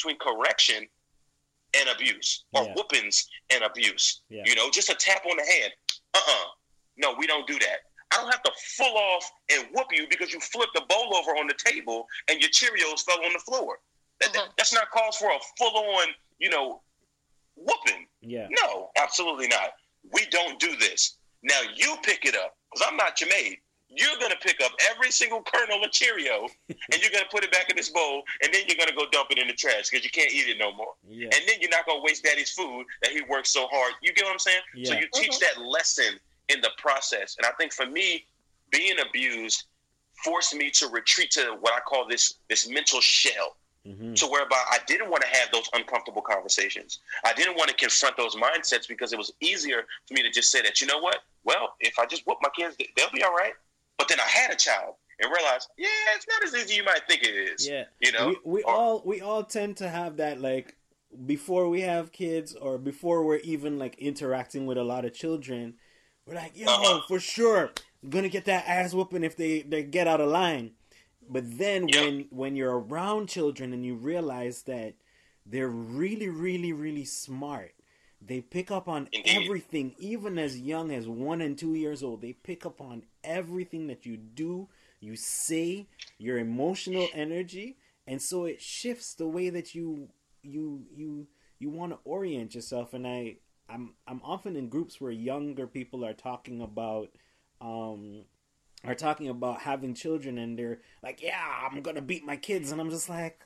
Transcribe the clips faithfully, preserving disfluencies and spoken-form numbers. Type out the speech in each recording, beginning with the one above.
between correction and abuse, or yeah. whoopings and abuse. Yeah. You know, just a tap on the hand. Uh-uh. No, we don't do that. I don't have to full off and whoop you because you flipped the bowl over on the table and your Cheerios fell on the floor. That, Uh-huh. that, that's not cause for a full-on, you know, whooping. Yeah. No, absolutely not. We don't do this. Now you pick it up, because I'm not your maid. You're going to pick up every single kernel of Cheerio, and you're going to put it back in this bowl, and then you're going to go dump it in the trash because you can't eat it no more. Yeah. And then you're not going to waste daddy's food that he worked so hard. You get what I'm saying? Yeah. So you teach that lesson in the process. And I think for me, being abused forced me to retreat to what I call this, this mental shell. Mm-hmm. So whereby I didn't want to have those uncomfortable conversations. I didn't want to confront those mindsets because it was easier for me to just say that, you know what? Well, if I just whoop my kids, they'll be all right. But then I had a child and realized, yeah, it's not as easy as you might think it is. Yeah. You know? We, we or, all we all tend to have that, like, before we have kids or before we're even like interacting with a lot of children, we're like, yo, uh-huh. for sure, I'm gonna get that ass whooping if they, they get out of line. But then yep. when when you're around children and you realize that they're really, really, really smart, they pick up on Indeed. everything, even as young as one and two years old. They pick up on everything that you do, you say, your emotional energy, and so it shifts the way that you you you you want to orient yourself. And I I'm I'm often in groups where younger people are talking about um are talking about having children, and they're like, yeah, I'm gonna beat my kids, and I'm just like,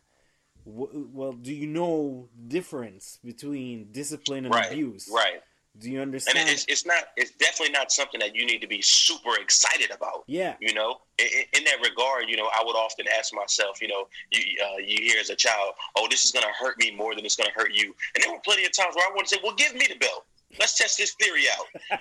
well, do you know difference between discipline and right, abuse? Right. Do you understand? And it's it's not it's definitely not something that you need to be super excited about. Yeah. You know, in, in that regard, you know, I would often ask myself, you know, you uh, you hear as a child, oh, this is gonna hurt me more than it's gonna hurt you. And there were plenty of times where I want to say, well, give me the belt. Let's test this theory out.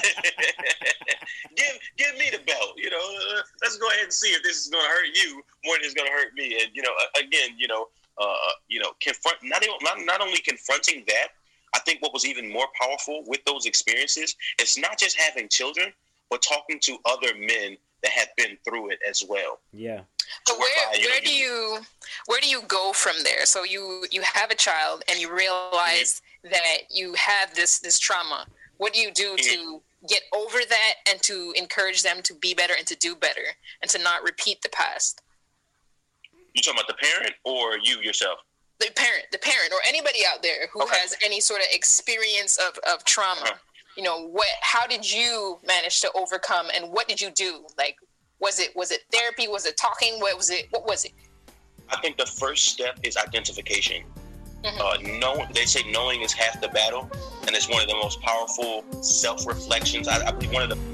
give give me the belt. You know, uh, let's go ahead and see if this is gonna hurt you more than it's gonna hurt me. And you know, again, you know. Uh, you know, confront not, not not only confronting that. I think what was even more powerful with those experiences is not just having children, but talking to other men that have been through it as well. Yeah. So where where do you where do you go from there? So you you have a child and you realize mm-hmm. that you have this this trauma. What do you do mm-hmm. to get over that and to encourage them to be better and to do better and to not repeat the past? You talking about the parent or you yourself? The parent, the parent, or anybody out there who okay. has any sort of experience of, of trauma. Uh-huh. You know, what? How did you manage to overcome, and what did you do? Like, was it was it therapy? Was it talking? What was it? What was it? I think the first step is identification. Mm-hmm. Uh, know, they say knowing is half the battle, and it's one of the most powerful self-reflections. I, I believe one of the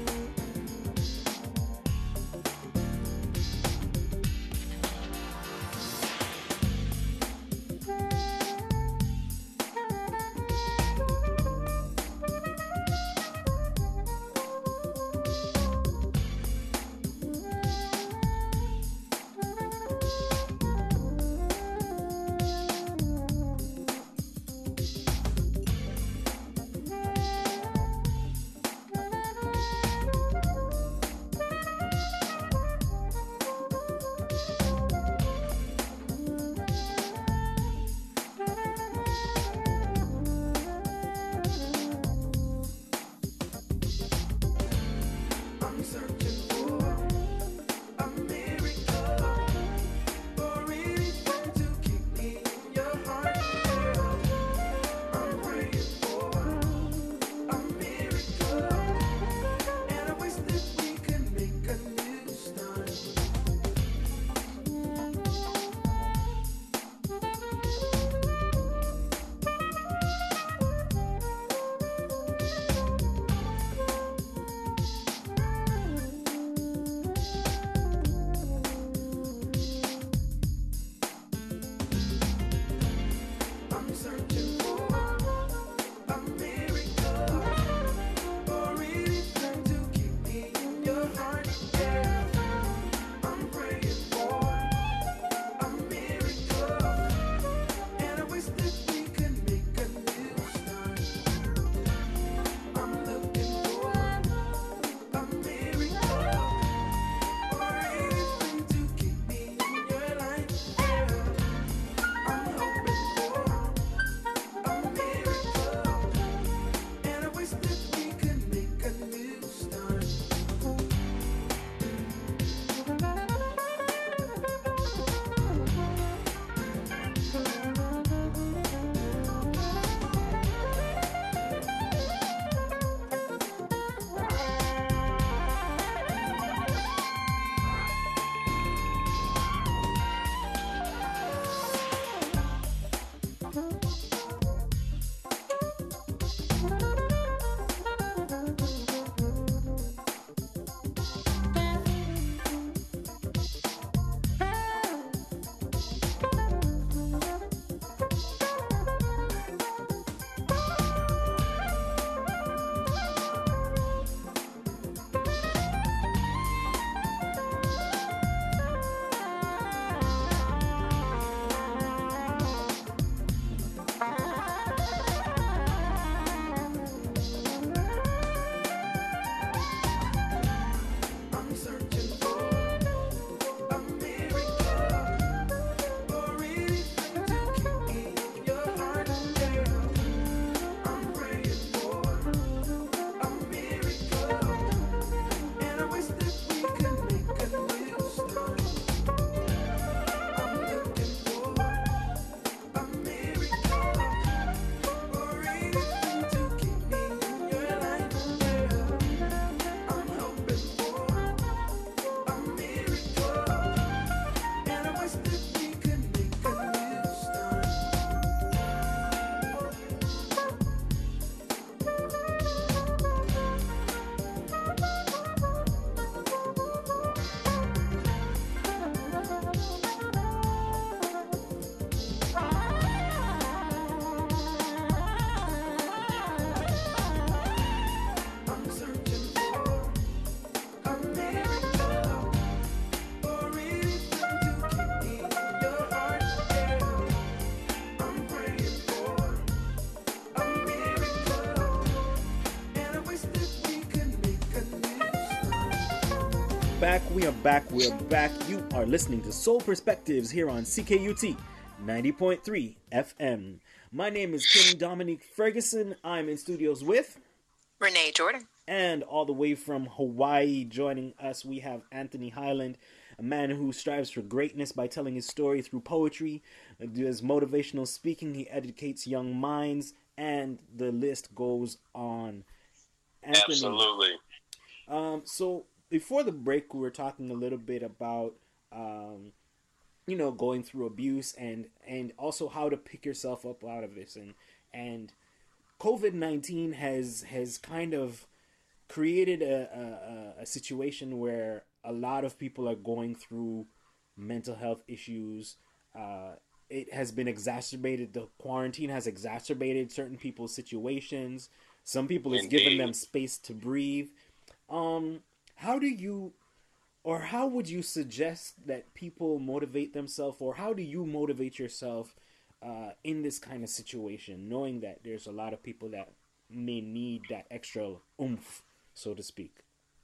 back, we are back, we are back. You are listening to Soul Perspectives here on C K U T ninety point three F M. My name is Kim Dominique Ferguson. I'm in studios with Renee Jordan. And all the way from Hawaii joining us, we have Anthony Highland, a man who strives for greatness by telling his story through poetry, does motivational speaking, he educates young minds, and the list goes on. Anthony, absolutely. Um, so before the break, we were talking a little bit about, um, you know, going through abuse and, and also how to pick yourself up out of this. And, and COVID nineteen has, has kind of created a, a, a situation where a lot of people are going through mental health issues. Uh, it has been exacerbated. The quarantine has exacerbated certain people's situations. Some people, it's given them space to breathe. Um, how do you, or how would you suggest that people motivate themselves, or how do you motivate yourself uh, in this kind of situation, knowing that there's a lot of people that may need that extra oomph, so to speak?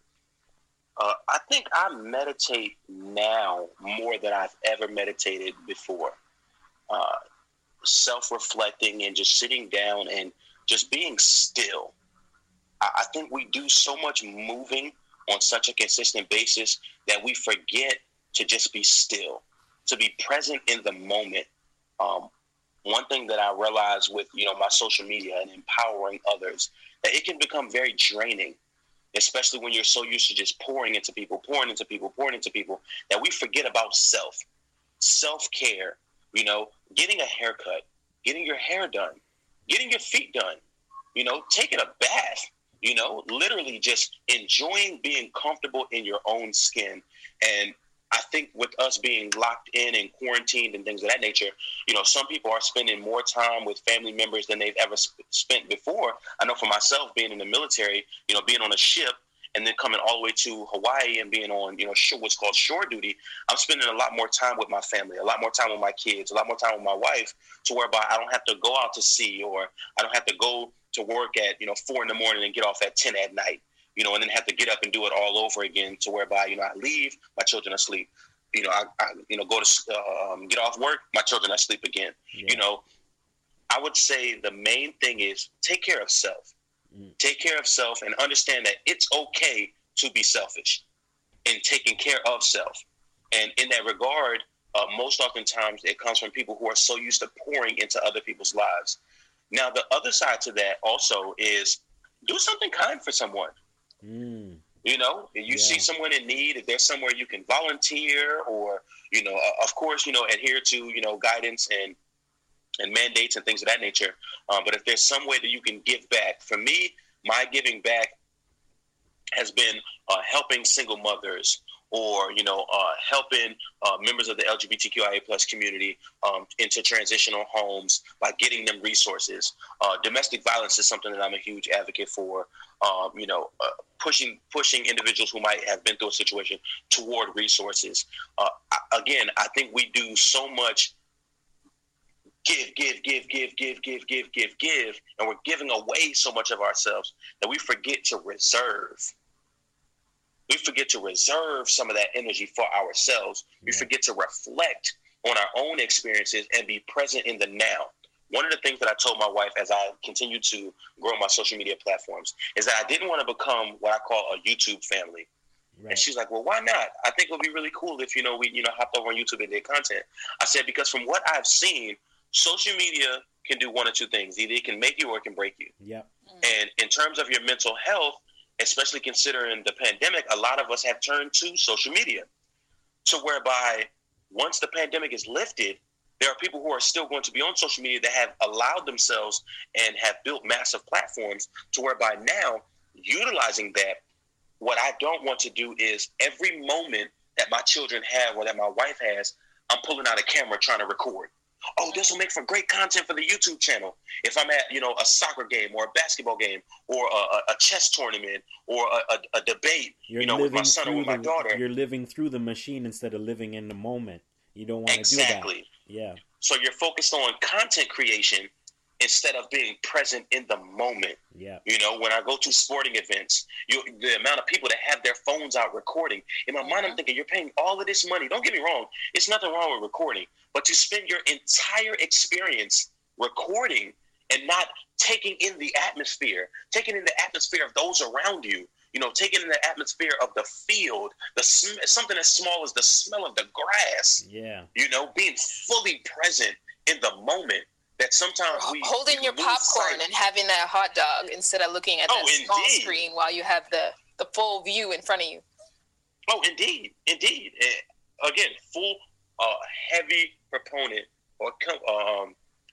Uh, I think I meditate now more than I've ever meditated before. Uh, self-reflecting and just sitting down and just being still. I, I think we do so much moving on such a consistent basis that we forget to just be still, to be present in the moment. Um, one thing that I realized with, you know, my social media and empowering others, that it can become very draining, especially when you're so used to just pouring into people, pouring into people, pouring into people, that we forget about self, self-care, you know, getting a haircut, getting your hair done, getting your feet done, you know, taking a bath, you know, literally just enjoying being comfortable in your own skin. And I think with us being locked in and quarantined and things of that nature, you know, some people are spending more time with family members than they've ever sp- spent before. I know for myself, being in the military, you know, being on a ship and then coming all the way to Hawaii and being on, you know, shore, what's called shore duty, I'm spending a lot more time with my family, a lot more time with my kids, a lot more time with my wife, to whereby I don't have to go out to sea, or I don't have to go to work at, you know, four in the morning and get off at ten at night, you know, and then have to get up and do it all over again, to whereby, you know, I leave, my children are asleep. You know, I, I you know, go to um, get off work, my children are asleep again. Yeah. You know, I would say the main thing is take care of self. Mm. Take care of self and understand that it's okay to be selfish in taking care of self. And in that regard, uh, most oftentimes it comes from people who are so used to pouring into other people's lives. Now, the other side to that also is do something kind for someone. Mm. You know, if you yeah. see someone in need, if there's somewhere you can volunteer, or, you know, uh, of course, you know, adhere to, you know, guidance and and mandates and things of that nature. Um, but if there's some way that you can give back, for me, my giving back has been uh, helping single mothers, or, you know, uh, helping uh, members of the L G B T Q I A plus community um, into transitional homes by getting them resources. Uh, domestic violence is something that I'm a huge advocate for. Um, you know, uh, pushing pushing individuals who might have been through a situation toward resources. Uh, I, again, I think we do so much give, give, give, give, give, give, give, give, give, and we're giving away so much of ourselves that we forget to reserve. We forget to reserve some of that energy for ourselves. We yeah. forget to reflect on our own experiences and be present in the now. One of the things that I told my wife as I continued to grow my social media platforms is that I didn't want to become what I call a YouTube family. Right. And she's like, well, why not? I think it would be really cool if, you know, we, you know, hopped over on YouTube and did content. I said, because from what I've seen, social media can do one or two things. Either it can make you or it can break you. Yep. And in terms of your mental health, especially considering the pandemic, a lot of us have turned to social media. So whereby once the pandemic is lifted, there are people who are still going to be on social media that have allowed themselves and have built massive platforms to whereby now, utilizing that, what I don't want to do is every moment that my children have or that my wife has, I'm pulling out a camera trying to record. Oh, this will make for great content for the YouTube channel. If I'm at, you know, a soccer game or a basketball game or a, a chess tournament or a, a, a debate, you're you know, with my son or with my the, daughter. You're living through the machine instead of living in the moment. You don't want to exactly. do that. Yeah. So you're focused on content creation instead of being present in the moment. Yeah. You know, when I go to sporting events, you, the amount of people that have their phones out recording, in my mind, I'm thinking, you're paying all of this money. Don't get me wrong. It's nothing wrong with recording, but to spend your entire experience recording and not taking in the atmosphere, taking in the atmosphere of those around you, you know, taking in the atmosphere of the field, the sm- something as small as the smell of the grass. Yeah. You know, being fully present in the moment. That sometimes we holding we your popcorn sight. and having that hot dog instead of looking at Oh, that small indeed. screen while you have the, the full view in front of you. Oh, indeed, indeed. And again, full uh, heavy proponent or um,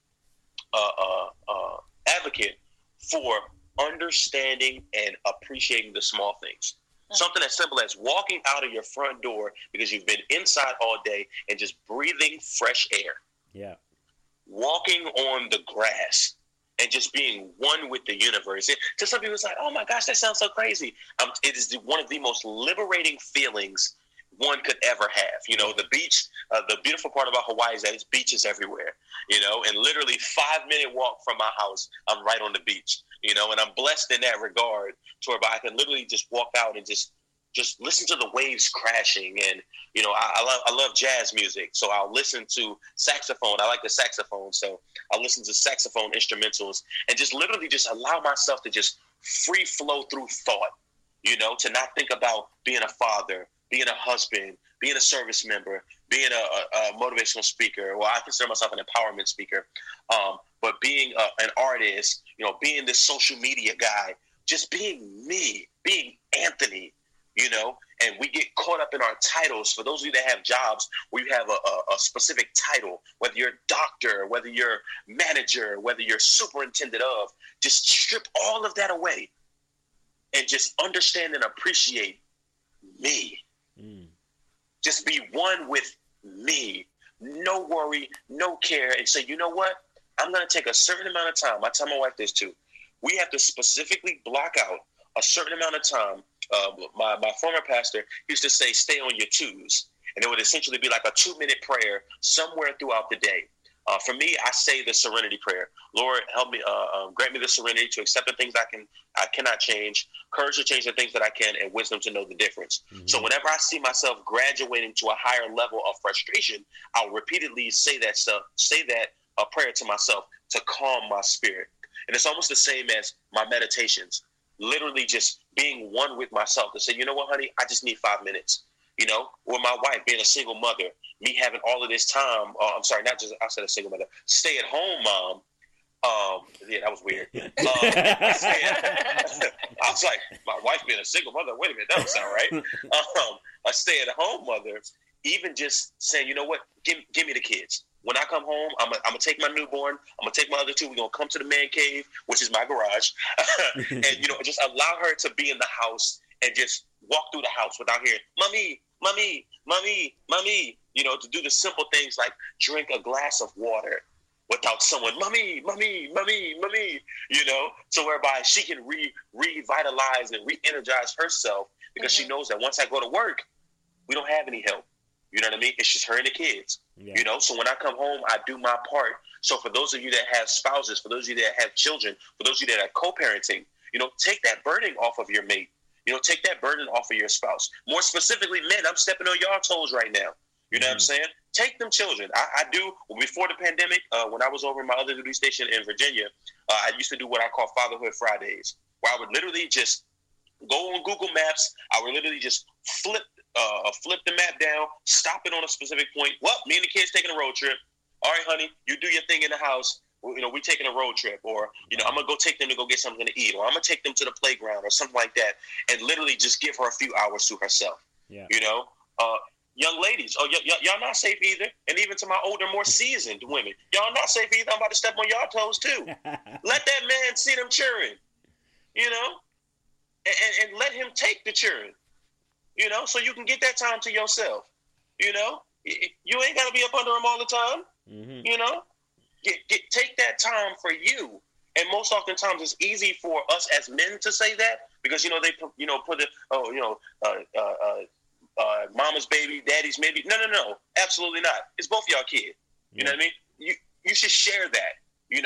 uh, uh, uh, advocate for understanding and appreciating the small things. Mm-hmm. Something as simple as walking out of your front door because you've been inside all day and just breathing fresh air. Yeah. Walking on the grass and just being one with the universe. It, to some people, it's like, oh my gosh, that sounds so crazy. Um, it is the, one of the most liberating feelings one could ever have. You know, the beach, uh, the beautiful part about Hawaii is that it's beaches everywhere, you know, and literally five minute walk from my house, I'm right on the beach, you know, and I'm blessed in that regard to where I can literally just walk out and just just listen to the waves crashing. And, you know, I, I love I love jazz music, so I'll listen to saxophone. I like the saxophone, so I'll listen to saxophone instrumentals and just literally just allow myself to just free flow through thought, you know, to not think about being a father, being a husband, being a service member, being a, a, a motivational speaker. Well, I consider myself an empowerment speaker, um, but being a, an artist, you know, being this social media guy, just being me, being Anthony, you know, and we get caught up in our titles. For those of you that have jobs where you have a, a, a specific title, whether you're a doctor, whether you're manager, whether you're superintendent of, just strip all of that away and just understand and appreciate me. Mm. Just be one with me. No worry, no care, and say, you know what? I'm going to take a certain amount of time. I tell my wife this too. We have to specifically block out a certain amount of time. Uh, my, my former pastor used to say, stay on your twos. And it would essentially be like a two-minute prayer somewhere throughout the day. Uh, for me, I say the serenity prayer. Lord, help me, uh, um, grant me the serenity to accept the things I can, I cannot change, courage to change the things that I can, and wisdom to know the difference. Mm-hmm. So whenever I see myself graduating to a higher level of frustration, I'll repeatedly say that stuff, say that uh, prayer to myself to calm my spirit. And it's almost the same as my meditations. Literally just being one with myself to say, you know what, honey, I just need five minutes. You know, or my wife being a single mother, me having all of this time. Uh, I'm sorry, not just I said a single mother, stay at home mom. Um, yeah, that was weird. Um, I was like, my wife being a single mother. Wait a minute, that don't sound right. Um, a stay at home mother. Even just saying, you know what, give give me the kids. When I come home, I'm gonna I'm take my newborn. I'm gonna take my other two. We're gonna come to the man cave, which is my garage, and you know, just allow her to be in the house and just walk through the house without hearing, mommy, mommy, mommy, mommy. You know, to do the simple things like drink a glass of water without someone, mommy, mommy, mommy, mommy. You know, so whereby she can re revitalize and re-energize herself because mm-hmm. she knows that once I go to work, we don't have any help. You know what I mean? It's just her and the kids. Yeah. You know, so when I come home, I do my part. So for those of you that have spouses, for those of you that have children, for those of you that are co-parenting, you know, take that burden off of your mate. You know, take that burden off of your spouse. More specifically, men, I'm stepping on y'all toes right now. You know mm-hmm. what I'm saying? Take them children. I, I do. Well, before the pandemic, uh, when I was over in my other duty station in Virginia, uh, I used to do what I call Fatherhood Fridays, where I would literally just go on Google Maps. I would literally just flip Uh, flip the map down, stop it on a specific point. Well, me and the kids taking a road trip. All right, honey, you do your thing in the house. You know, we taking a road trip, or you know, I'm gonna go take them to go get something to eat, or I'm gonna take them to the playground, or something like that, and literally just give her a few hours to herself. Yeah. You know, uh, young ladies, oh, y- y- y'all not safe either, and even to my older, more seasoned women, y'all not safe either. I'm about to step on y'all toes too. Let that man see them children, you know, and, and, and let him take the children. You know, so you can get that time to yourself. You know, you ain't got to be up under them all the time. Mm-hmm. You know, get, get take that time for you. And most oftentimes, it's easy for us as men to say that because you know they you know put it oh you know uh, uh, uh, uh, mama's baby, daddy's maybe. No, no, no, absolutely not. It's both y'all kids. You yeah. know what I mean? You you should share that. You know,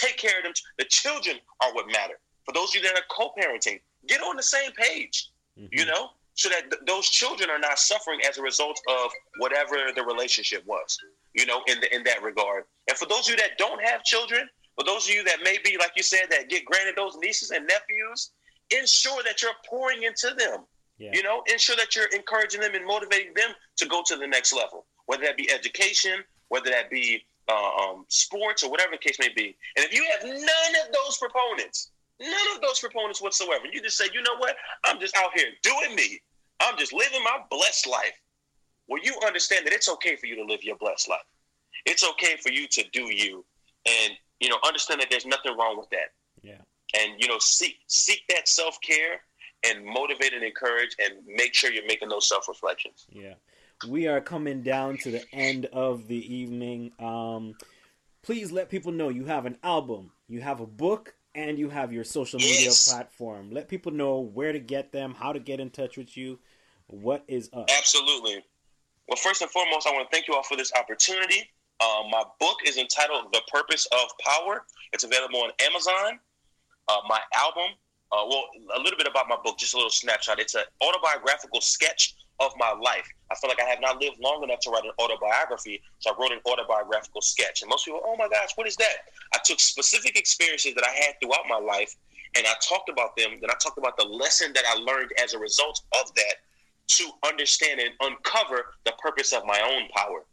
Take care of them. The children are what matter. For those of you that are co-parenting, get on the same page, mm-hmm. you know, so that th- those children are not suffering as a result of whatever the relationship was, you know, in the, in that regard. And for those of you that don't have children, for those of you that may be, like you said, that get granted those nieces and nephews, ensure that you're pouring into them. Yeah. You know, ensure that you're encouraging them and motivating them to go to the next level, whether that be education, whether that be uh, um, sports, or whatever the case may be. And if you have none of those proponents, none of those proponents whatsoever, you just say, you know what, I'm just out here doing me. I'm just living my blessed life. Well, you understand that it's okay for you to live your blessed life. It's okay for you to do you. And, you know, understand that there's nothing wrong with that. Yeah. And, you know, seek seek that self-care and motivate and encourage and make sure you're making those self-reflections. Yeah. We are coming down to the end of the evening. Um, please let people know you have an album, you have a book, and you have your social media yes. platform. Let people know where to get them, how to get in touch with you, what is up. Absolutely. Well, first and foremost, I want to thank you all for this opportunity. Uh, my book is entitled The Purpose of Power. It's available on Amazon. Uh, my album, uh, well, a little bit about my book, just a little snapshot. It's an autobiographical sketch of my life. I feel like I have not lived long enough to write an autobiography, so I wrote an autobiographical sketch. And most people, oh my gosh, what is that? I took specific experiences that I had throughout my life, and I talked about them. Then I talked about the lesson that I learned as a result of that to understand and uncover the purpose of my own power.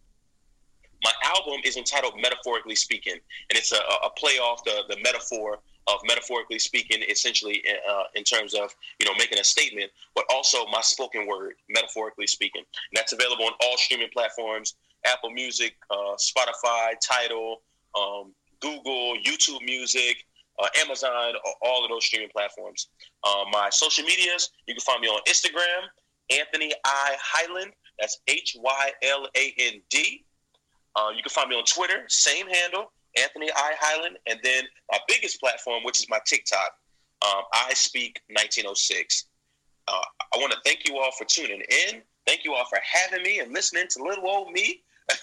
My album is entitled Metaphorically Speaking, and it's a, a play off the, the metaphor of metaphorically speaking, essentially uh, in terms of, you know, making a statement, but also my spoken word, metaphorically speaking. And that's available on all streaming platforms, Apple Music, uh, Spotify, Tidal, um, Google, YouTube Music, uh, Amazon, all of those streaming platforms. Uh, my social medias, you can find me on Instagram, Anthony I. Hyland. That's H Y L A N D. Uh, you can find me on Twitter, same handle, Anthony I. Hyland. And then my biggest platform, which is my TikTok, um, I Speak nineteen oh six. Uh, I want to thank you all for tuning in. Thank you all for having me and listening to little old me.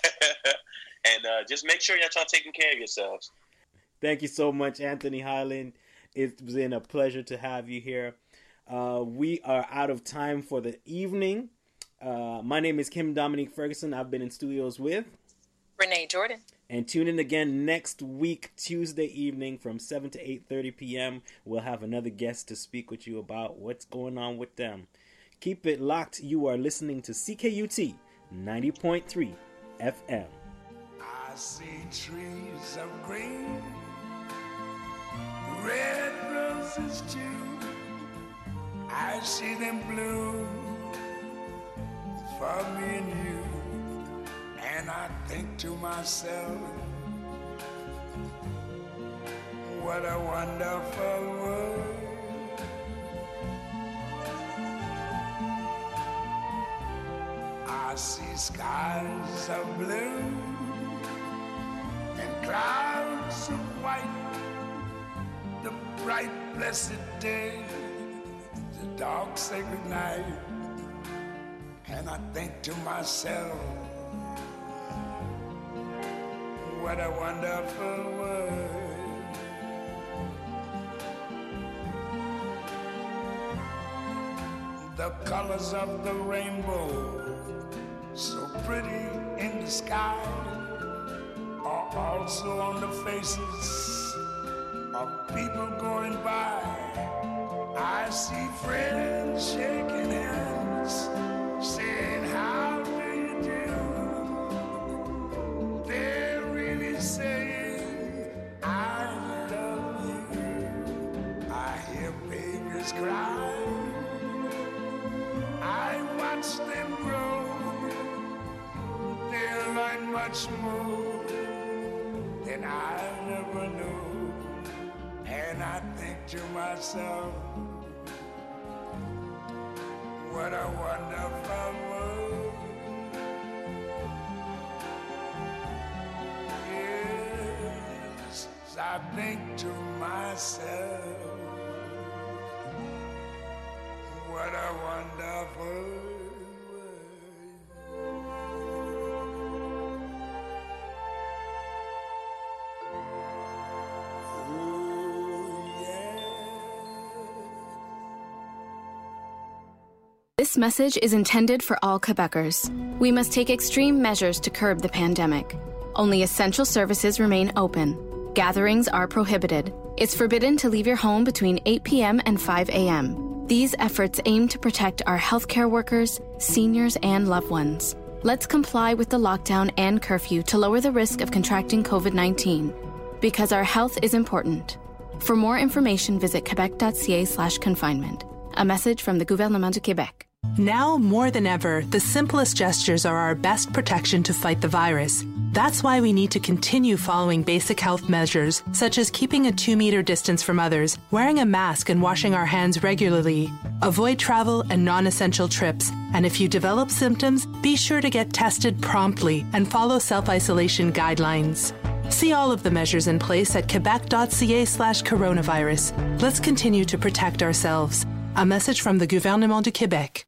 And uh, just make sure y'all taking care of yourselves. Thank you so much, Anthony Hyland. It's been a pleasure to have you here. Uh, we are out of time for the evening. Uh, my name is Kim Dominique Ferguson. I've been in studios with Renee Jordan. And tune in again next week, Tuesday evening from seven to eight thirty p.m. We'll have another guest to speak with you about what's going on with them. Keep it locked. You are listening to C K U T ninety point three F M. I see trees of green, red roses too. I see them bloom for me and you. And I think to myself, what a wonderful world. I see skies of blue and clouds of white, the bright blessed day, the dark sacred night. And I think to myself, what a wonderful world. The colors of the rainbow, so pretty in the sky, are also on the faces of people going by. I see friends shaking hands, saying, how do you do? They're really saying, I love you. I hear babies cry. I watch them grow. They'll learn much more than I never knew. And I think to myself, what a wonderful world. Yes, I think to myself, what a wonderful world. This message is intended for all Quebecers. We must take extreme measures to curb the pandemic. Only essential services remain open. Gatherings are prohibited. It's forbidden to leave your home between eight p.m. and five a.m. These efforts aim to protect our healthcare workers, seniors, and loved ones. Let's comply with the lockdown and curfew to lower the risk of contracting COVID nineteen. Because our health is important. For more information, visit quebec.ca slash confinement. A message from the Gouvernement du Québec. Now more than ever, the simplest gestures are our best protection to fight the virus. That's why we need to continue following basic health measures, such as keeping a two-meter distance from others, wearing a mask and washing our hands regularly. Avoid travel and non-essential trips. And if you develop symptoms, be sure to get tested promptly and follow self-isolation guidelines. See all of the measures in place at quebec.ca slash coronavirus. Let's continue to protect ourselves. A message from the Gouvernement du Québec.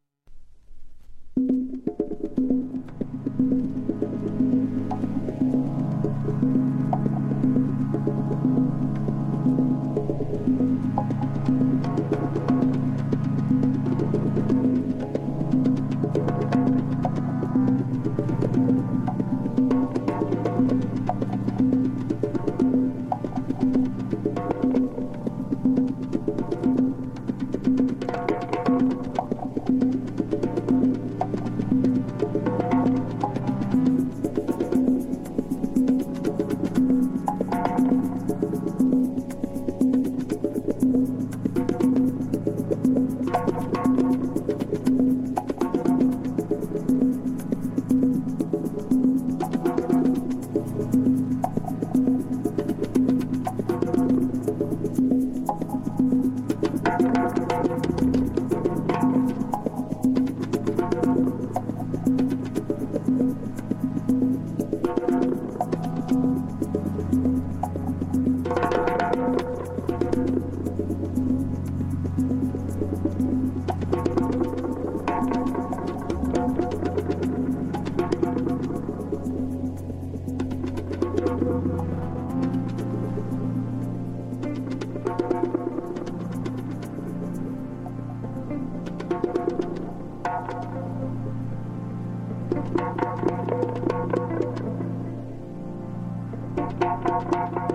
Thank you.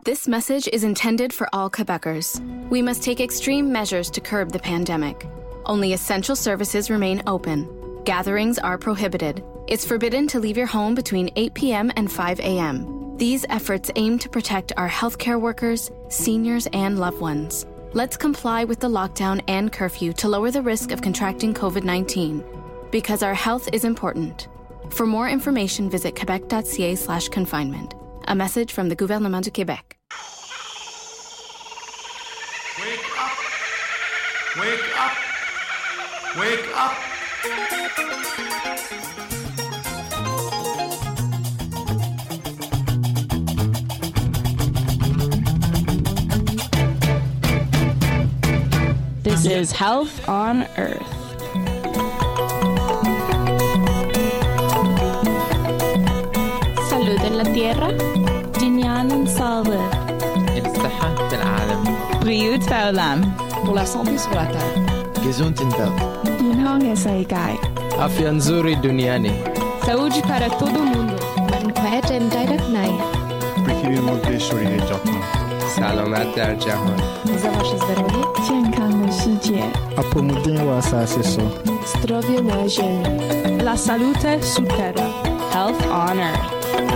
This message is intended for all Quebecers. We must take extreme measures to curb the pandemic. Only essential services remain open. Gatherings are prohibited. It's forbidden to leave your home between eight p.m. and five a.m. These efforts aim to protect our healthcare workers, seniors, and loved ones. Let's comply with the lockdown and curfew to lower the risk of contracting covid nineteen. Because our health is important. For more information, visit quebec.ca slash confinement. A message from the Gouvernement du Québec. Wake up! Wake up! Wake up! This is Health on Earth. Salud en la tierra. Jinyan Salve. الصحة في العالم. Briut Faulam. Pour la santé sur la terre. Gesundheit. 健康嘅世界. Afya nzuri duniani. Saúde para todo mundo. منفعة دائرة پرکیبی مورد شوری جهان. سلامت در جهان. Za zdrowie. 健康的世界. اپومودین و اساسیسو. Zdrowie na ziemi. La salute su terra. Health on Earth.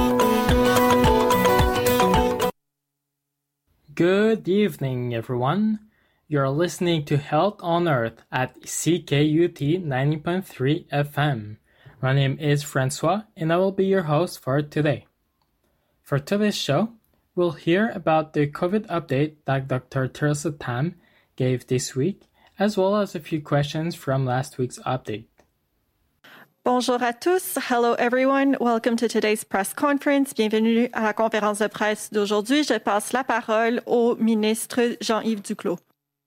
Good evening, everyone. You're listening to Health on Earth at C K U T ninety point three F M. My name is Francois, and I will be your host for today. For today's show, we'll hear about the COVID update that Doctor Teresa Tam gave this week, as well as a few questions from last week's update. Bonjour à tous. Hello everyone. Welcome to today's press conference. Bienvenue à la conférence de presse d'aujourd'hui. Je passe la parole au ministre Jean-Yves Duclos.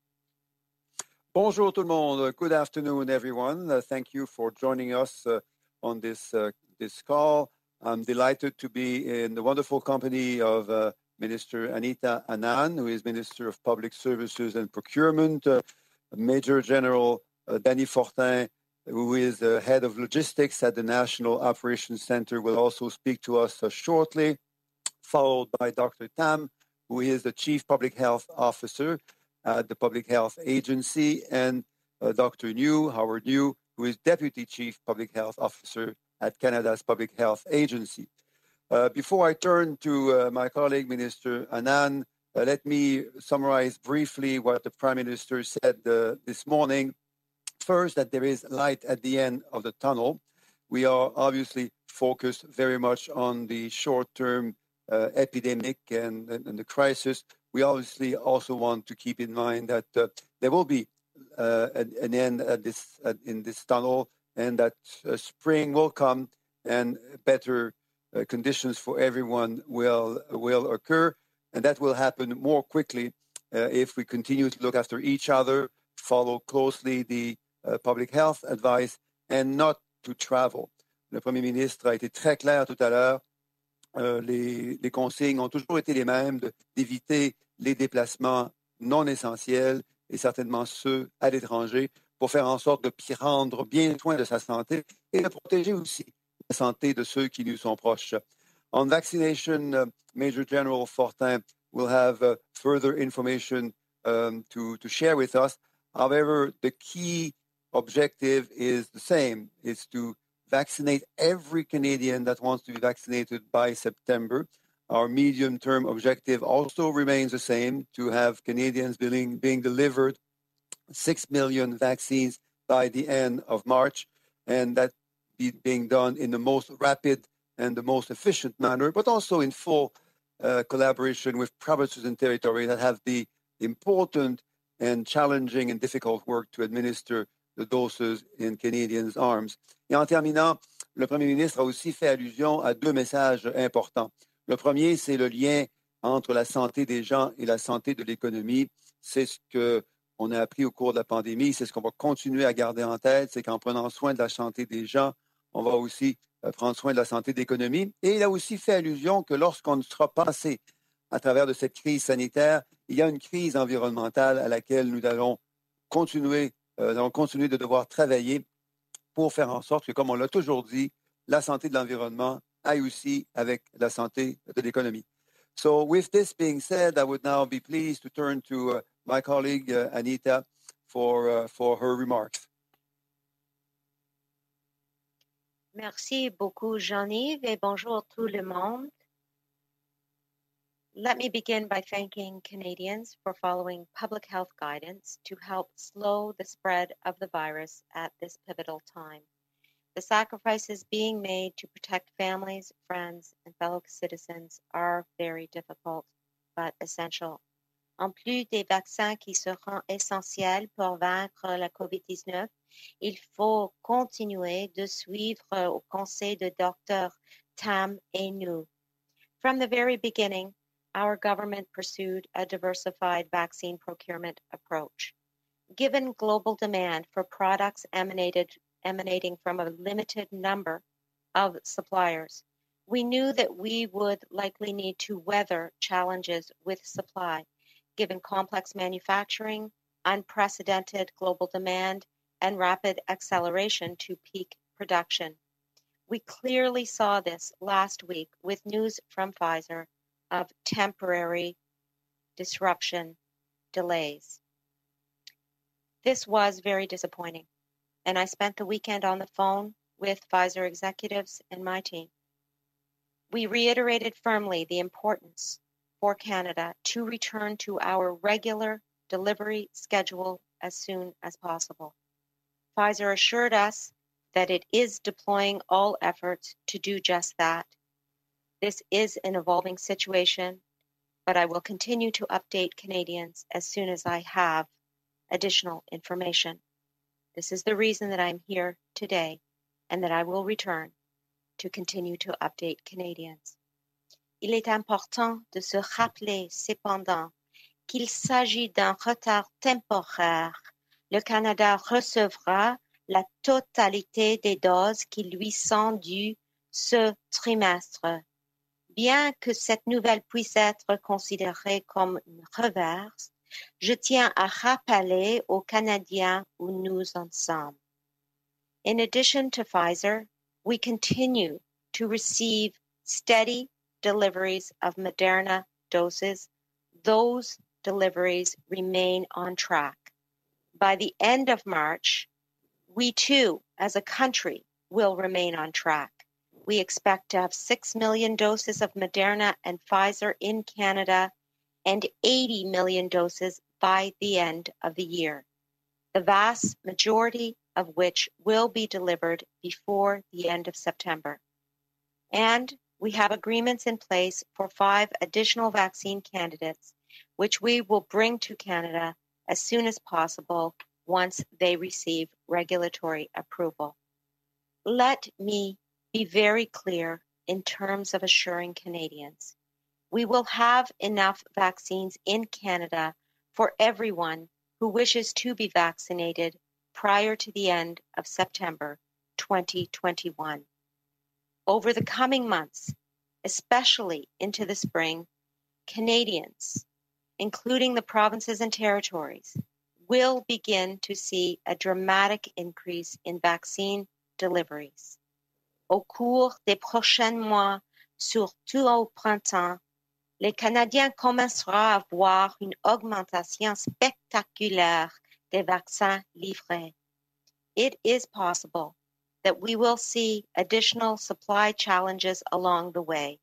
Bonjour tout le monde. Good afternoon, everyone. Uh, thank you for joining us uh, on this uh, this call. I'm delighted to be in the wonderful company of uh, Minister Anita Anand, who is Minister of Public Services and Procurement, uh, Major General uh, Danny Fortin, who is the head of logistics at the National Operations Center, will also speak to us uh, shortly, followed by Doctor Tam, who is the Chief Public Health Officer at the Public Health Agency, and uh, Doctor New, Howard New, who is Deputy Chief Public Health Officer at Canada's Public Health Agency. Uh, before I turn to uh, my colleague, Minister Anand, uh, let me summarize briefly what the Prime Minister said uh, this morning. First, that there is light at the end of the tunnel. We are obviously focused very much on the short-term uh, epidemic and, and, and the crisis. We obviously also want to keep in mind that uh, there will be uh, an, an end at this, at, in this tunnel, and that uh, spring will come and better uh, conditions for everyone will will occur. And that will happen more quickly uh, if we continue to look after each other, follow closely the uh, public health advice, and not to travel. Le Premier ministre a été très clair tout à l'heure. Euh, les, les consignes ont toujours été les mêmes, de, d'éviter les déplacements non essentiels et certainement ceux à l'étranger, pour faire en sorte de prendre bien soin de sa santé et de protéger aussi la santé de ceux qui nous sont proches. On vaccination, uh, Major General Fortin will have uh, further information um, to, to share with us. However, the key objective is the same, is to vaccinate every Canadian that wants to be vaccinated by September. Our medium-term objective also remains the same, to have Canadians being, being delivered six million vaccines by the end of March, and that be being done in the most rapid and the most efficient manner, but also in full uh, collaboration with provinces and territories that have the important and challenging and difficult work to administer the doses in Canadians' arms. Et en terminant, le Premier ministre a aussi fait allusion à deux messages importants. Le premier, c'est le lien entre la santé des gens et la santé de l'économie. C'est ce que on a appris au cours de la pandémie, c'est ce qu'on va continuer à garder en tête, c'est qu'en prenant soin de la santé des gens, on va aussi euh, prendre soin de la santé de l'économie. Et il a aussi fait allusion que lorsqu'on sera passé à travers de cette crise sanitaire, il y a une crise environnementale à laquelle nous allons continuer, euh, nous allons continuer de devoir travailler pour faire en sorte que, comme on l'a toujours dit, la santé de l'environnement aille aussi avec la santé de l'économie. So with this being said, I would now be pleased to turn to uh, my colleague uh, Anita for, uh, for her remarks. Merci beaucoup, Jean-Yves, et bonjour tout le monde. Let me begin by thanking Canadians for following public health guidance to help slow the spread of the virus at this pivotal time. The sacrifices being made to protect families, friends, and fellow citizens are very difficult, but essential. En plus des vaccins qui seront essentiels pour vaincre la COVID dix-neuf, il faut continuer de suivre au conseil de Docteur Tam et nous. From the very beginning, our government pursued a diversified vaccine procurement approach. Given global demand for products emanated, emanating from a limited number of suppliers, we knew that we would likely need to weather challenges with supply, given complex manufacturing, unprecedented global demand, and rapid acceleration to peak production. We clearly saw this last week with news from Pfizer of temporary disruption delays. This was very disappointing, and I spent the weekend on the phone with Pfizer executives and my team. We reiterated firmly the importance for Canada to return to our regular delivery schedule as soon as possible. Pfizer assured us that it is deploying all efforts to do just that. This is an evolving situation, but I will continue to update Canadians as soon as I have additional information. This is the reason that I'm here today and that I will return to continue to update Canadians. Il est important de se rappeler cependant qu'il s'agit d'un retard temporaire. Le Canada recevra la totalité des doses qui lui sont dues ce trimestre. Bien que cette nouvelle puisse être considérée comme une reverse, je tiens à rappeler aux Canadiens où nous en sommes. In addition to Pfizer, we continue to receive steady deliveries of Moderna doses. Those deliveries remain on track. By the end of March, we too, as a country, will remain on track. We expect to have six million doses of Moderna and Pfizer in Canada and eighty million doses by the end of the year, the vast majority of which will be delivered before the end of September. And we have agreements in place for five additional vaccine candidates, which we will bring to Canada as soon as possible once they receive regulatory approval. Let me be very clear in terms of assuring Canadians. We will have enough vaccines in Canada for everyone who wishes to be vaccinated prior to the end of September twenty twenty-one. Over the coming months, especially into the spring, Canadians, including the provinces and territories, will begin to see a dramatic increase in vaccine deliveries. Au cours des prochains mois, surtout au printemps, les Canadiens commenceront à voir une augmentation spectaculaire des vaccins livrés. It is possible that we will see additional supply challenges along the way.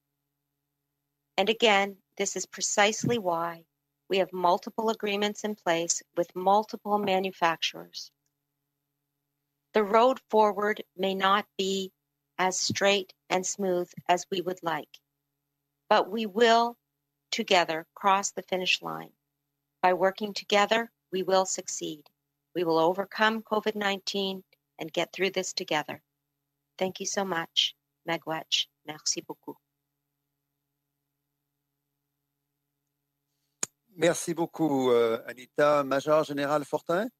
And again, this is precisely why we have multiple agreements in place with multiple manufacturers. The road forward may not be as straight and smooth as we would like, but we will together cross the finish line. By working together, we will succeed. We will overcome COVID nineteen and get through this together. Thank you so much. Magwech. Merci beaucoup. Merci beaucoup, euh, Anita. Major Général Fortin.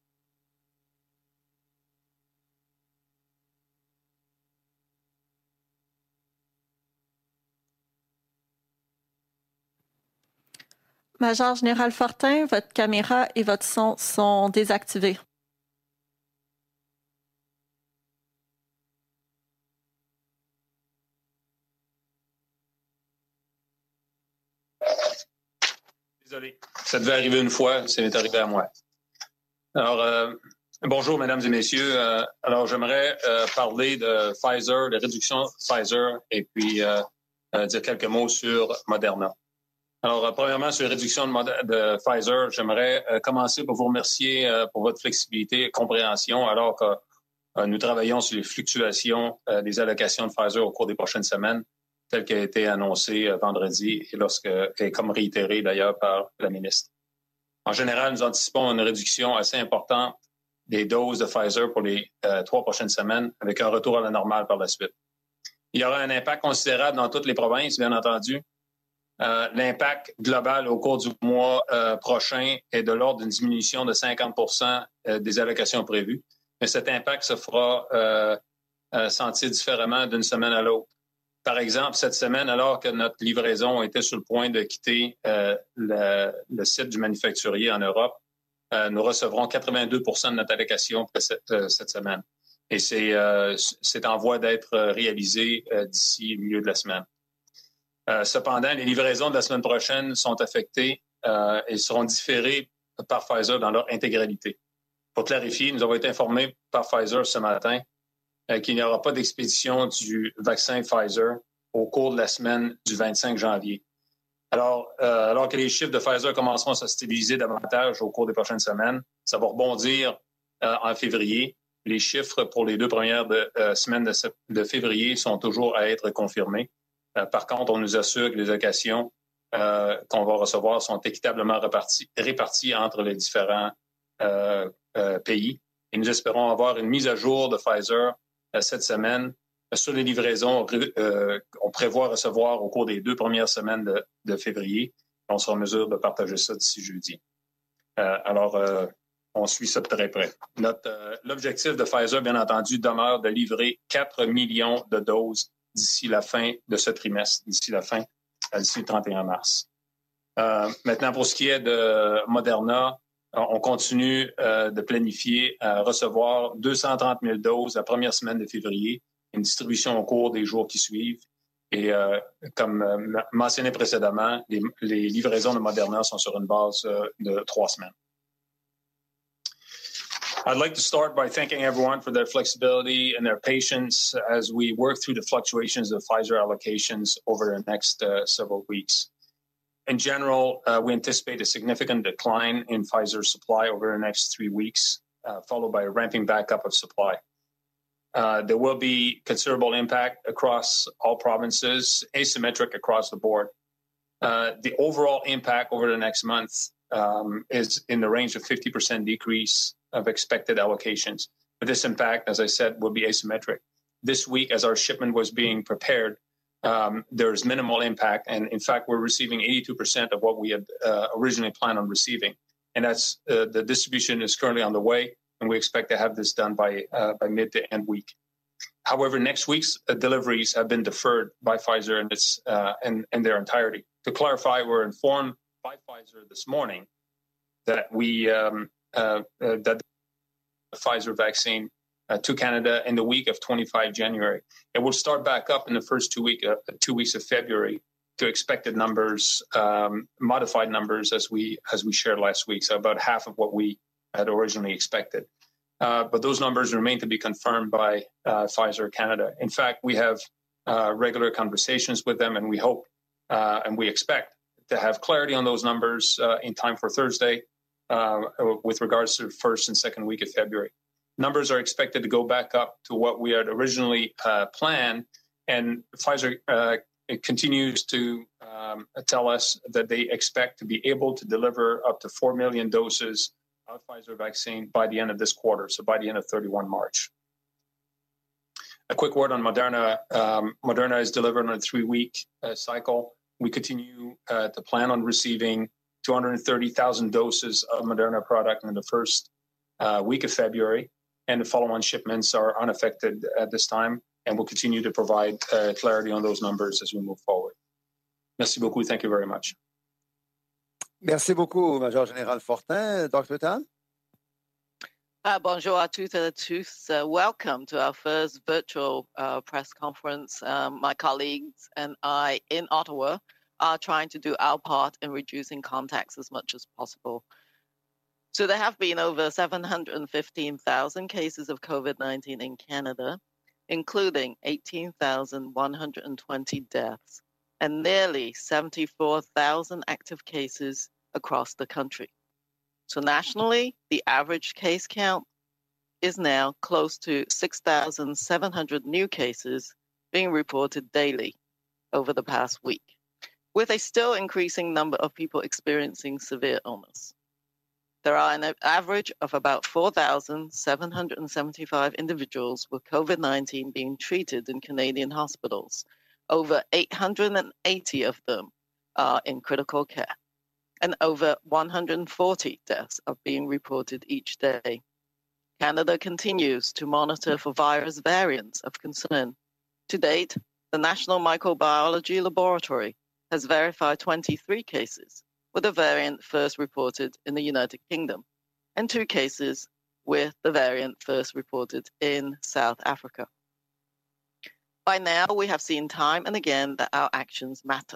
Major Général Fortin, votre caméra et votre son sont désactivés. Désolé, ça devait arriver une fois, c'est arrivé à moi. Alors, euh, bonjour, mesdames et messieurs. Euh, alors, j'aimerais euh, parler de Pfizer, de réduction Pfizer, et puis euh, euh, dire quelques mots sur Moderna. Alors, euh, premièrement, sur la réduction de, Mod- de Pfizer, j'aimerais euh, commencer par vous remercier euh, pour votre flexibilité et compréhension, alors que euh, nous travaillons sur les fluctuations euh, des allocations de Pfizer au cours des prochaines semaines, tel qu'a été annoncé euh, vendredi et lorsque, et comme réitéré d'ailleurs par la ministre. En général, nous anticipons une réduction assez importante des doses de Pfizer pour les euh, trois prochaines semaines, avec un retour à la normale par la suite. Il y aura un impact considérable dans toutes les provinces, bien entendu. Euh, l'impact global au cours du mois euh, prochain est de l'ordre d'une diminution de cinquante pour cent euh, des allocations prévues, mais cet impact se fera euh, euh, sentir différemment d'une semaine à l'autre. Par exemple, cette semaine, alors que notre livraison était sur le point de quitter euh, le, le site du manufacturier en Europe, euh, nous recevrons quatre-vingt-deux pour cent de notre allocation cette, euh, cette semaine. Et c'est, euh, c'est en voie d'être réalisé euh, d'ici le milieu de la semaine. Euh, cependant, les livraisons de la semaine prochaine sont affectées euh, et seront différées par Pfizer dans leur intégralité. Pour clarifier, nous avons été informés par Pfizer ce matin euh, qu'il n'y aura pas d'expédition du vaccin Pfizer au cours de la semaine du vingt-cinq janvier. Alors, euh, alors que les chiffres de Pfizer commenceront à se stabiliser davantage au cours des prochaines semaines, ça va rebondir euh, en février. Les chiffres pour les deux premières de, euh, semaines de, de février sont toujours à être confirmés. Euh, par contre, on nous assure que les allocations euh, qu'on va recevoir sont équitablement réparties, réparties entre les différents euh, euh, pays. Et nous espérons avoir une mise à jour de Pfizer euh, cette semaine euh, sur les livraisons euh, qu'on prévoit recevoir au cours des deux premières semaines de, de février. On sera en mesure de partager ça d'ici jeudi. Euh, alors, euh, on suit ça de très près. Notre, euh, l'objectif de Pfizer, bien entendu, demeure de livrer quatre millions de doses d'ici la fin de ce trimestre, d'ici la fin, d'ici le trente et un mars. Euh, maintenant, pour ce qui est de Moderna, on continue euh, de planifier à recevoir deux cent trente mille doses la première semaine de février, une distribution au cours des jours qui suivent. Et euh, comme euh, mentionné précédemment, les, les livraisons de Moderna sont sur une base euh, de trois semaines. I'd like to start by thanking everyone for their flexibility and their patience as we work through the fluctuations of Pfizer allocations over the next uh, several weeks. In general, uh, we anticipate a significant decline in Pfizer supply over the next three weeks, uh, followed by a ramping back up of supply. Uh, there will be considerable impact across all provinces, asymmetric across the board. Uh, the overall impact over the next month um, is in the range of fifty percent decrease of expected allocations. But this impact, as I said, will be asymmetric. This week, as our shipment was being prepared, um, there's minimal impact. And in fact, we're receiving eighty-two percent of what we had uh, originally planned on receiving. And that's uh, the distribution is currently on the way, and we expect to have this done by uh, by mid to end week. However, next week's uh, deliveries have been deferred by Pfizer in, its, uh, in, in their entirety. To clarify, we're informed by Pfizer this morning that we um, uh, uh, that the Pfizer vaccine uh, to Canada in the week of twenty-fifth of January. It will start back up in the first two week uh, two weeks of February to expected numbers, um, modified numbers as we as we shared last week. So about half of what we had originally expected. Uh, but those numbers remain to be confirmed by uh, Pfizer Canada. In fact, we have uh, regular conversations with them, and we hope uh, and we expect to have clarity on those numbers uh, in time for Thursday uh, with regards to the first and second week of February. Numbers are expected to go back up to what we had originally uh, planned, and Pfizer uh, continues to um, tell us that they expect to be able to deliver up to four million doses of Pfizer vaccine by the end of this quarter, so by the end of thirty-first of March. A quick word on Moderna. Um, Moderna is delivered on a three-week uh, cycle. We continue uh, to plan on receiving two hundred thirty thousand doses of Moderna product in the first uh, week of February, and the follow-on shipments are unaffected at this time, and we'll continue to provide uh, clarity on those numbers as we move forward. Merci beaucoup. Thank you very much. Merci beaucoup, Major Général Fortin. Doctor Tan? Uh, bonjour à toutes et à tous. Uh, welcome to our first virtual uh, press conference. Um, my colleagues and I in Ottawa are trying to do our part in reducing contacts as much as possible. So there have been over seven hundred fifteen thousand cases of COVID nineteen in Canada, including eighteen thousand one hundred twenty deaths and nearly seventy-four thousand active cases across the country. So nationally, the average case count is now close to six thousand seven hundred new cases being reported daily over the past week, with a still increasing number of people experiencing severe illness. There are an average of about four thousand seven hundred seventy-five individuals with COVID nineteen being treated in Canadian hospitals. Over eight hundred eighty of them are in critical care, and over one hundred forty deaths are being reported each day. Canada continues to monitor for virus variants of concern. To date, the National Microbiology Laboratory has verified twenty-three cases, with a variant first reported in the United Kingdom, and two cases with the variant first reported in South Africa. By now, we have seen time and again that our actions matter,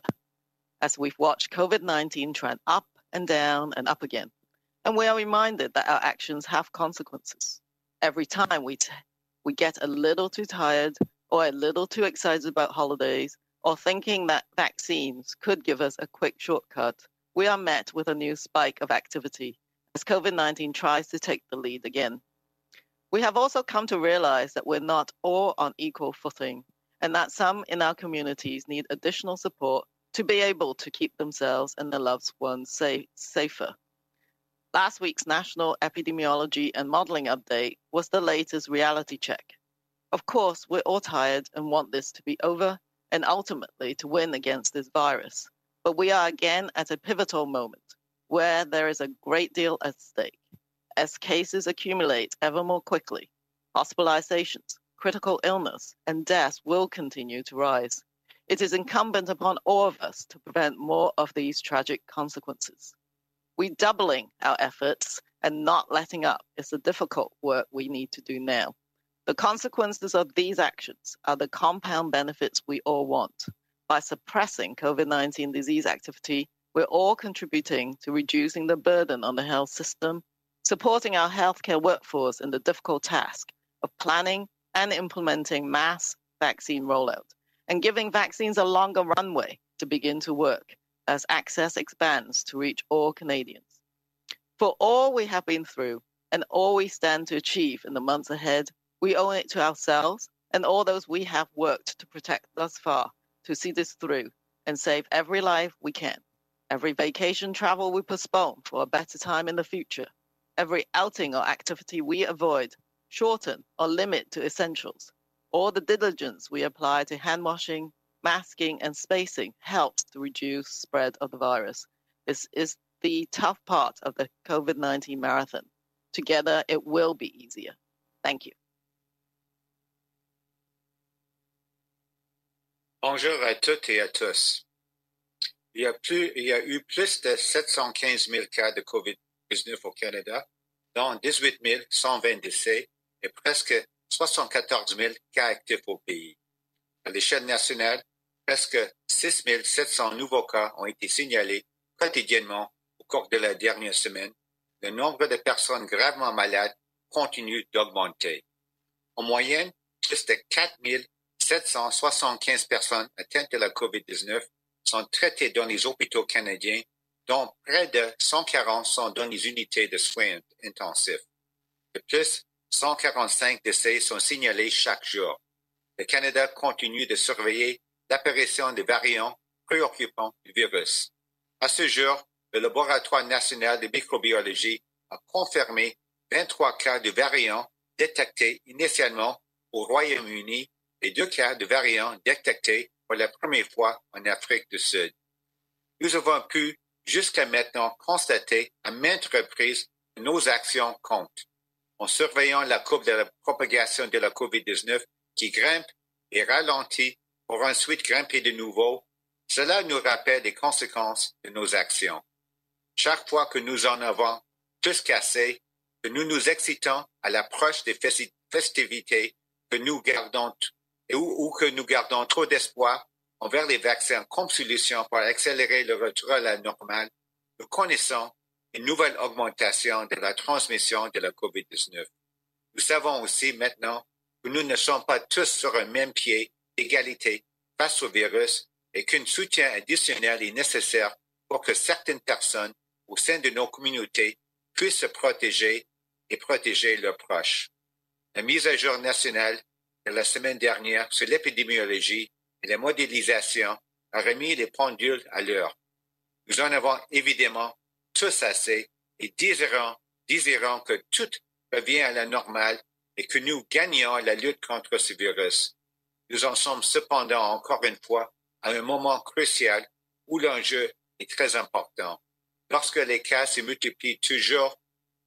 as we've watched COVID nineteen trend up and down and up again, and we are reminded that our actions have consequences. Every time we, t- we get a little too tired or a little too excited about holidays or thinking that vaccines could give us a quick shortcut, we are met with a new spike of activity as COVID nineteen tries to take the lead again. We have also come to realize that we're not all on equal footing and that some in our communities need additional support to be able to keep themselves and their loved ones safe, safer. Last week's National Epidemiology and Modeling Update was the latest reality check. Of course, we're all tired and want this to be over and ultimately to win against this virus. But we are again at a pivotal moment where there is a great deal at stake. As cases accumulate ever more quickly, hospitalizations, critical illness, and deaths will continue to rise. It is incumbent upon all of us to prevent more of these tragic consequences. Redoubling our efforts and not letting up is the difficult work we need to do now. The consequences of these actions are the compound benefits we all want. By suppressing COVID nineteen disease activity, we're all contributing to reducing the burden on the health system, supporting our healthcare workforce in the difficult task of planning and implementing mass vaccine rollout, and giving vaccines a longer runway to begin to work as access expands to reach all Canadians. For all we have been through and all we stand to achieve in the months ahead, we owe it to ourselves and all those we have worked to protect thus far to see this through and save every life we can. Every vacation travel we postpone for a better time in the future. Every outing or activity we avoid, shorten or limit to essentials. All the diligence we apply to hand washing, masking, and spacing helps to reduce spread of the virus. This is the tough part of the COVID nineteen marathon. Together, it will be easier. Thank you. Bonjour à toutes et à tous. Il y a, plus, il y a eu plus de sept cent quinze mille cas de COVID dix-neuf au Canada, dont dix-huit mille cent vingt décès et presque soixante-quatorze mille cas actifs au pays. À l'échelle nationale, presque six mille sept cents nouveaux cas ont été signalés quotidiennement au cours de la dernière semaine. Le nombre de personnes gravement malades continue d'augmenter. En moyenne, plus de quatre mille sept cent soixante-quinze personnes atteintes de la COVID dix-neuf sont traitées dans les hôpitaux canadiens, dont près de cent quarante sont dans les unités de soins intensifs. De plus, cent quarante-cinq décès sont signalés chaque jour. Le Canada continue de surveiller l'apparition des variants préoccupants du virus. À ce jour, le Laboratoire national de microbiologie a confirmé vingt-trois cas de variants détectés initialement au Royaume-Uni et deux cas de variants détectés pour la première fois en Afrique du Sud. Nous avons pu jusqu'à maintenant constater à maintes reprises que nos actions comptent. En surveillant la courbe de la propagation de la COVID dix-neuf qui grimpe et ralentit pour ensuite grimper de nouveau, cela nous rappelle les conséquences de nos actions. Chaque fois que nous en avons plus qu'assez, que nous nous excitons à l'approche des festivités, que nous gardons ou, ou que nous gardons trop d'espoir envers les vaccins comme solution pour accélérer le retour à la normale, nous connaissons une nouvelle augmentation de la transmission de la COVID dix-neuf. Nous savons aussi maintenant que nous ne sommes pas tous sur un même pied d'égalité face au virus et qu'un soutien additionnel est nécessaire pour que certaines personnes au sein de nos communautés puissent se protéger et protéger leurs proches. La mise à jour nationale de la semaine dernière sur l'épidémiologie et la modélisation a remis les pendules à l'heure. Nous en avons évidemment tous assez et désirons, désirons que tout revient à la normale et que nous gagnions la lutte contre ce virus. Nous en sommes cependant encore une fois à un moment crucial où l'enjeu est très important. Lorsque les cas se multiplient toujours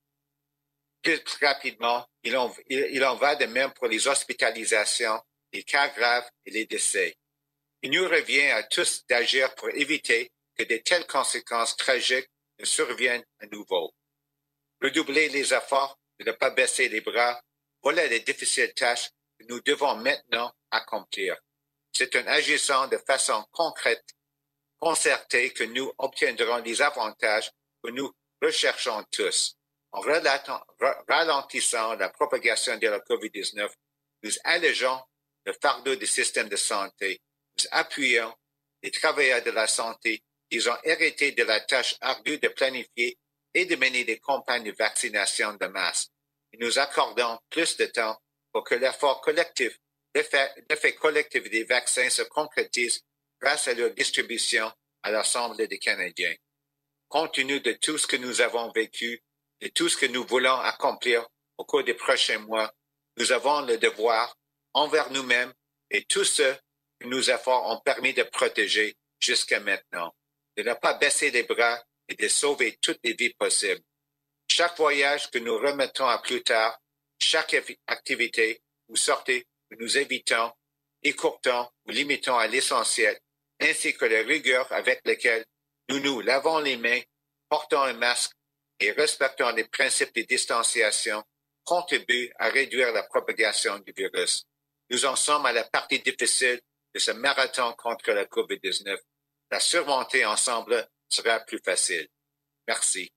plus rapidement, il en, il, il en va de même pour les hospitalisations, les cas graves et les décès. Il nous revient à tous d'agir pour éviter que de telles conséquences tragiques ne surviennent à nouveau. Redoubler les efforts de ne pas baisser les bras, voilà les difficiles tâches que nous devons maintenant accomplir. C'est en agissant de façon concrète, concertée, que nous obtiendrons les avantages que nous recherchons tous. En ralentissant la propagation de la COVID dix-neuf, nous allégeons le fardeau du système de santé. Nous appuyons les travailleurs de la santé qui ont hérité de la tâche ardue de planifier et de mener des campagnes de vaccination de masse. Et nous accordons plus de temps pour que l'effort collectif, l'effet, l'effet collectif des vaccins se concrétise grâce à leur distribution à l'ensemble des Canadiens. Compte tenu de tout ce que nous avons vécu, de tout ce que nous voulons accomplir au cours des prochains mois, nous avons le devoir envers nous-mêmes et tous ceux que nos efforts ont permis de protéger jusqu'à maintenant, de ne pas baisser les bras et de sauver toutes les vies possibles. Chaque voyage que nous remettons à plus tard, chaque activité ou sortie que nous évitons, écourtons ou limitons à l'essentiel, ainsi que les rigueurs avec lesquelles nous nous lavons les mains, portons un masque et respectons les principes de distanciation, contribuent à réduire la propagation du virus. Nous en sommes à la partie difficile de ce marathon contre la COVID dix-neuf. La surmonter ensemble sera plus facile. Merci.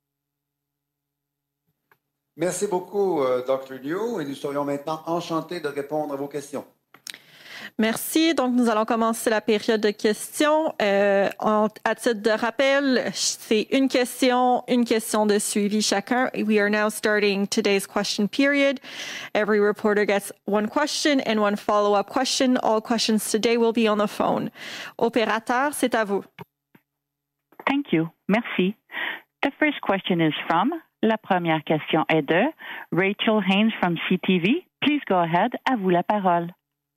Merci beaucoup, euh, docteur Liu, et nous serions maintenant enchantés de répondre à vos questions. Merci. Donc, nous allons commencer la période de questions. Euh, en, à titre de rappel, c'est une question, une question de suivi chacun. We are now starting today's question period. Every reporter gets one question and one follow-up question. All questions today will be on the phone. Opérateur, c'est à vous. Thank you. Merci. The first question is from, la première question est de Rachel Haynes from C T V. Please go ahead. À vous la parole.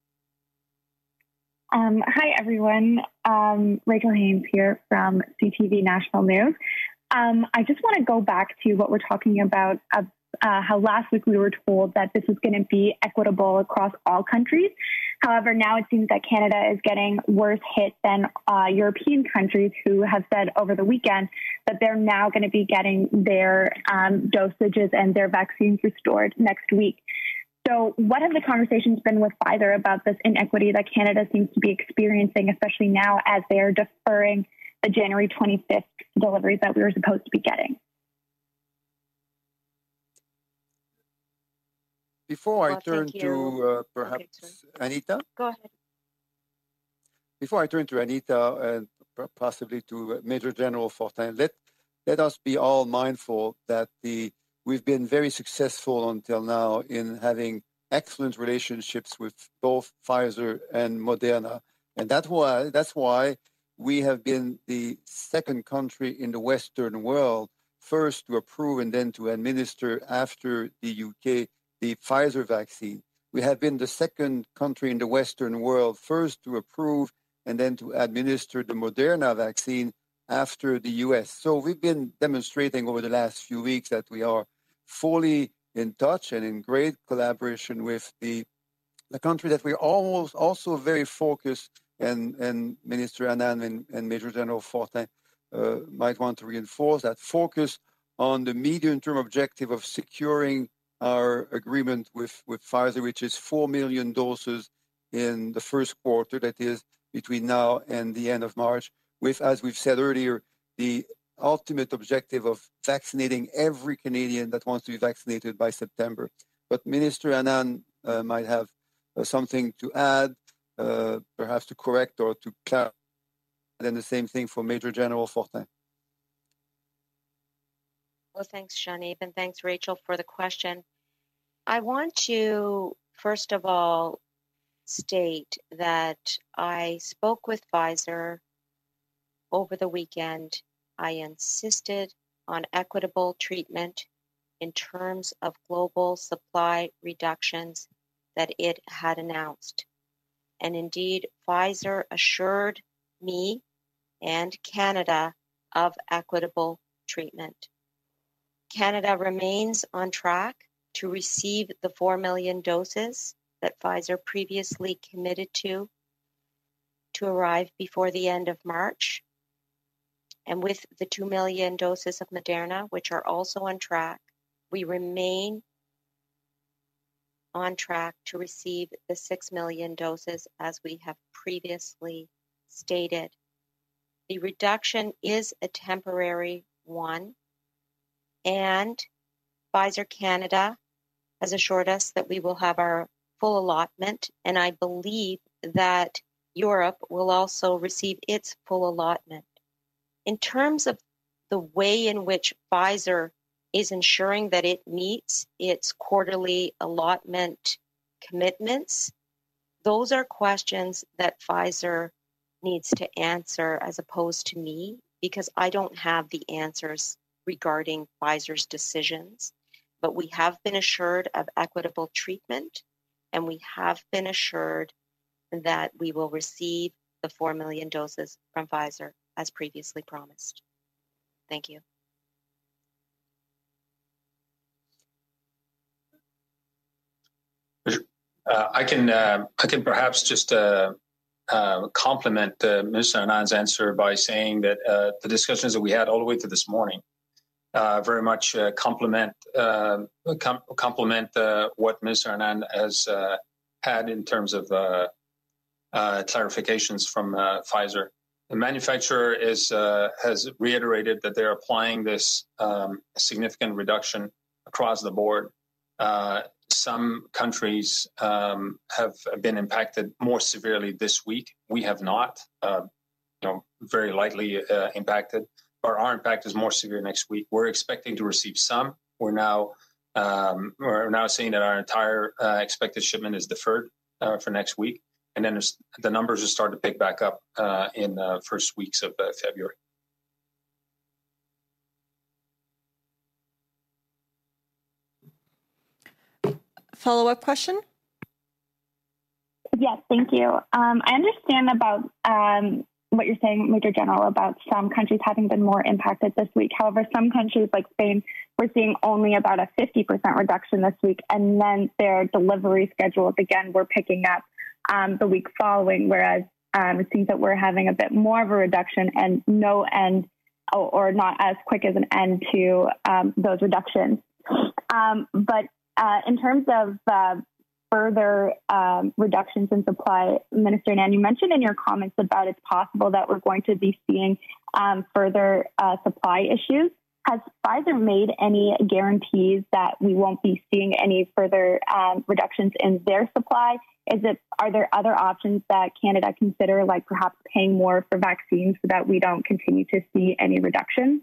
Um, hi, everyone. Um, Rachel Haynes here from C T V National News. Um, I just want to go back to what we're talking about, uh, uh, how last week we were told that this was going to be equitable across all countries. However, now it seems that Canada is getting worse hit than uh, European countries who have said over the weekend that they're now going to be getting their um, dosages and their vaccines restored next week. So what have the conversations been with Pfizer about this inequity that Canada seems to be experiencing, especially now as they are deferring the January twenty-fifth deliveries that we were supposed to be getting? Before I Well, turn thank to you. uh, perhaps Okay, Anita, Go ahead. before I turn to Anita and p- possibly to uh, Major General Fortin, let let us be all mindful that the we've been very successful until now in having excellent relationships with both Pfizer and Moderna, and that's why that's why we have been the second country in the Western world first to approve and then to administer after the U K the Pfizer vaccine. We have been the second country in the Western world first to approve and then to administer the Moderna vaccine after the U S. So we've been demonstrating over the last few weeks that we are fully in touch and in great collaboration with the, the country that we're almost also very focused, and, and Minister Anand and, and Major General Fortin uh, might want to reinforce that focus on the medium-term objective of securing our agreement with, with Pfizer, which is four million doses in the first quarter. That is between now and the end of March, with, as we've said earlier, the ultimate objective of vaccinating every Canadian that wants to be vaccinated by September. But Minister Anand uh, might have uh, something to add, uh, perhaps to correct or to clarify. And the same thing for Major General Fortin. Well, thanks, Jean-Yves, and thanks, Rachel, for the question. I want to, first of all, state that I spoke with Pfizer over the weekend. I insisted on equitable treatment in terms of global supply reductions that it had announced. And indeed, Pfizer assured me and Canada of equitable treatment. Canada remains on track to receive the four million doses that Pfizer previously committed to, to arrive before the end of March. And with the two million doses of Moderna, which are also on track, we remain on track to receive the six million doses as we have previously stated. The reduction is a temporary one, and Pfizer Canada has assured us that we will have our full allotment, and I believe that Europe will also receive its full allotment. In terms of the way in which Pfizer is ensuring that it meets its quarterly allotment commitments, those are questions that Pfizer needs to answer as opposed to me, because I don't have the answers regarding Pfizer's decisions. But we have been assured of equitable treatment, and we have been assured that we will receive the four million doses from Pfizer as previously promised. Thank you. Uh, I can uh, I can perhaps just uh, uh, compliment uh, Mister Anand's answer by saying that uh, the discussions that we had all the way to this morning uh, very much uh, complement uh, com- complement uh, what Mister Anand has uh, had in terms of uh, uh, clarifications from uh, Pfizer. The manufacturer is uh, has reiterated that they're applying this um, significant reduction across the board. Uh, some countries um, have been impacted more severely this week. We have not, uh, you know, very lightly uh, impacted, but our impact is more severe next week. We're expecting to receive some. We're now um, we're now saying that our entire uh, expected shipment is deferred uh, for next week, and then the numbers will start to pick back up uh, in the first weeks of uh, February. Follow-up question? Yes, thank you. Um, I understand about um, what you're saying, Major General, about some countries having been more impacted this week. However, some countries like Spain, we're seeing only about a fifty percent reduction this week, and then their delivery schedules, again, we're picking up um, the week following, whereas um, it seems that we're having a bit more of a reduction and no end, or, or not as quick as an end to um, those reductions. Um, but Uh, in terms of uh, further um, reductions in supply, Minister Anand, you mentioned in your comments about it's possible that we're going to be seeing um, further uh, supply issues. Has Pfizer made any guarantees that we won't be seeing any further um, reductions in their supply? Is it? Are there other options that Canada consider, like perhaps paying more for vaccines so that we don't continue to see any reductions?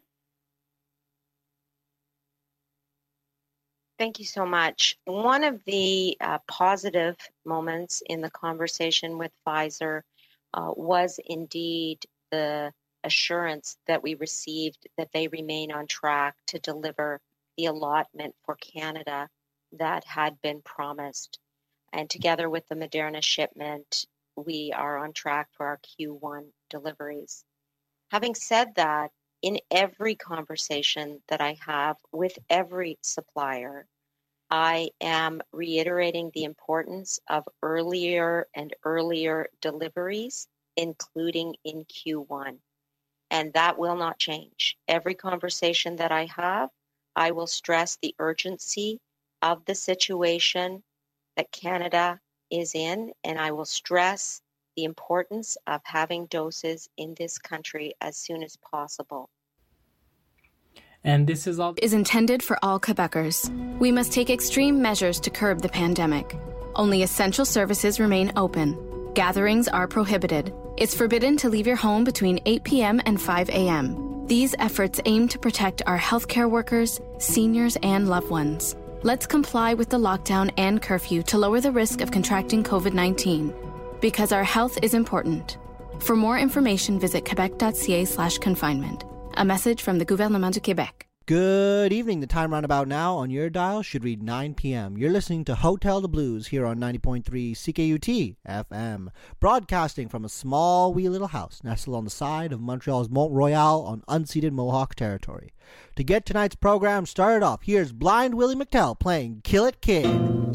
Thank you so much. One of the uh, positive moments in the conversation with Pfizer uh, was indeed the assurance that we received that they remain on track to deliver the allotment for Canada that had been promised. And together with the Moderna shipment, we are on track for our Q one deliveries. Having said that, in every conversation that I have with every supplier, I am reiterating the importance of earlier and earlier deliveries, including in Q one. And that will not change. Every conversation that I have, I will stress the urgency of the situation that Canada is in, and I will stress the the importance of having doses in this country as soon as possible. And this is all is intended for all Quebecers. We must take extreme measures to curb the pandemic. Only essential services remain open. Gatherings are prohibited. It's forbidden to leave your home between eight p.m. and five a.m. These efforts aim to protect our healthcare workers, seniors, and loved ones. Let's comply with the lockdown and curfew to lower the risk of contracting COVID nineteen, because our health is important. For more information, visit quebec.ca slash confinement. A message from the Gouvernement du Québec. Good evening. The time roundabout now on your dial should read nine p.m. You're listening to Hotel de Blues here on ninety point three C K U T F M, broadcasting from a small wee little house nestled on the side of Montreal's Mont Royal on unceded Mohawk territory. To get tonight's program started off, here's Blind Willie McTell playing Kill It Kid.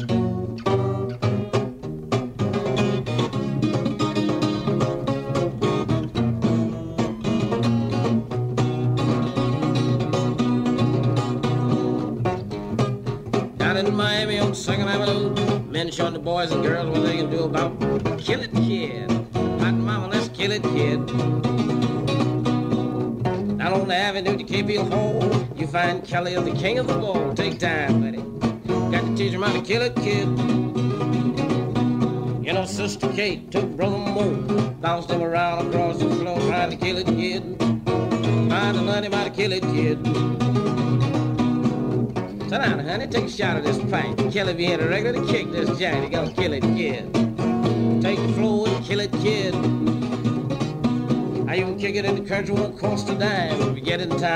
In Miami on Second Avenue, men showing the boys and girls what they can do about Kill It Kid. Hot mama, let's kill it, kid. Down on the avenue to Cape Hill Hall, you find Kelly, the king of the ball. Take time, buddy. Got to teach him how to kill it, kid. You know, Sister Kate took Brother Mo, bounced him around across the floor, trying to kill it, kid. Trying to learn him how to kill it, kid. Sit down, honey, take a shot of this pint. Kelly be in a regular to kick this giant. He gonna kill it, kid. Take the floor and kill it, kid. I even kick it in the country, won't cost a dime. If you get in time.